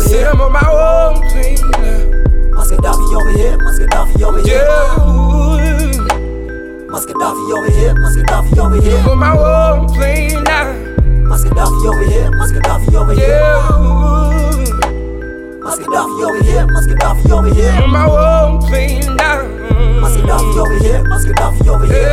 over here. I'm on my own plane. Muscadafi over here, Muscadafi over here. Yeah. Muscadafi over here, Muscadafi over here. I'm on my own plane now. Muscadafi over here, Muscadafi over here. Yeah. Muscadafi over here, Muscadafi over here. I'm on my own plane now. Muscadafi over here, Muscadafi over here.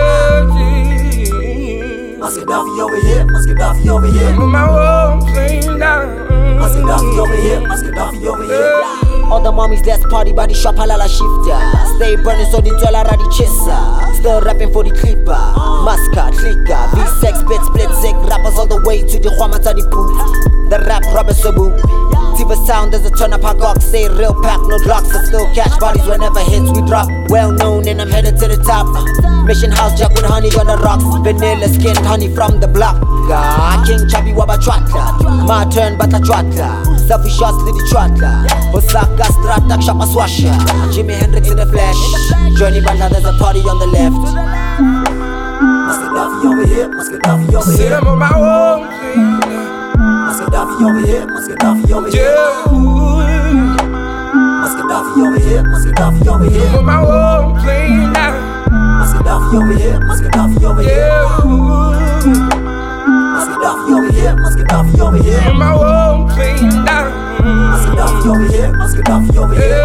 Muscadafi over here, Muscadafi over here. I'm on my own plane now. Muscadafi over here, Muscadafi over here. All the mommies, let's party by the shop, halala shifter. Stay burning so the dollar the chaser. Still rapping for the clipper. Mascot, clicker, V6, split, sick rappers all the way to the Huamata the booth. The rap rubber sabu. Tiva sound as a turn up hot say real pack, no blocks. I still catch bodies whenever hits we drop. Well known and I'm headed to the top. Mission house jack with honey on the rocks. Vanilla skin honey from the block. King Chubby Waba Trottler. My turn but a trottler. Selfie shots to the trottler. Osaka Strata Shop a swasher. Jimi Hendrix in the flesh. Johnny Banda there's a party on the left. Muscadafi over here, Muscadafi over here. I'm on my own plane. Muscadafi over here, Muscadafi over here. Yeah. Muscadafi over here, Muscadafi over here. I'm on my own plane now. Muscadafi over here, Muscadafi over here. Yeah. Muscadafi over here, Muscadafi over here. I'm on my own plane now. Muscadafi over here, Muscadafi over here.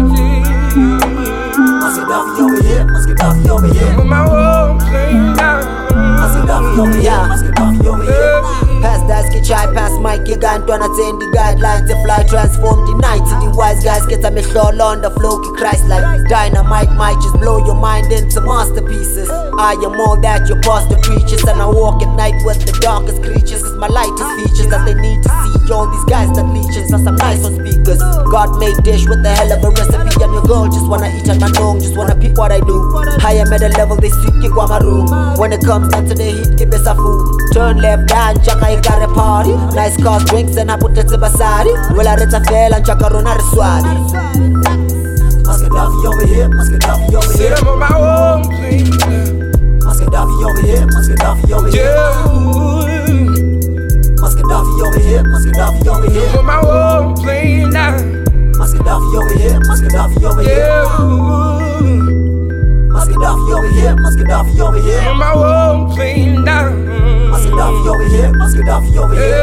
Muscadafi over here, Muscadafi over here. I'm on my own plane now. Muscadafi over here, Muscadafi over here. Pass that sketch, I pass Mike, you can't attain the guidelines. The fly transform the night to the wise guys. Get a mishol on the flow, Christ like dynamite might just blow your mind into masterpieces. I am all that your pastor preaches, and I walk at night with the darkest creatures. Cause my light is features that they need to see. All these guys that leeches, cause I'm nice on speakers. God made dish with a hell of a recipe, and your girl just wanna eat and my dome just wanna peep what I do. Higher middle level, they sweep kick my room. When it comes down to the heat, keep us a food. Turn left down, Chaka, you got a party. Nice cars, drinks, and I put it to Basari. Well, I read a fail and Chaka run out of swadi. Muscadafi over here, Muscadafi over here. I'm on my own plane. Muscadafi over here, Muscadafi over here. Yeah. Muscadafi over here, Muscadafi over here. I'm on my own plane now. Muscadafi over here, Muscadafi over here. Yeah. Muscadafi over here, Muscadafi over here. I'm on my own plane now. Muscadafi over here, Muscadafi over here.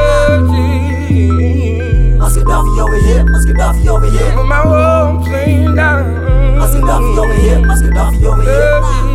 Muscadafi over here, Muscadafi over here. I'm on my own plane now. Muscadafi over here, Muscadafi over here.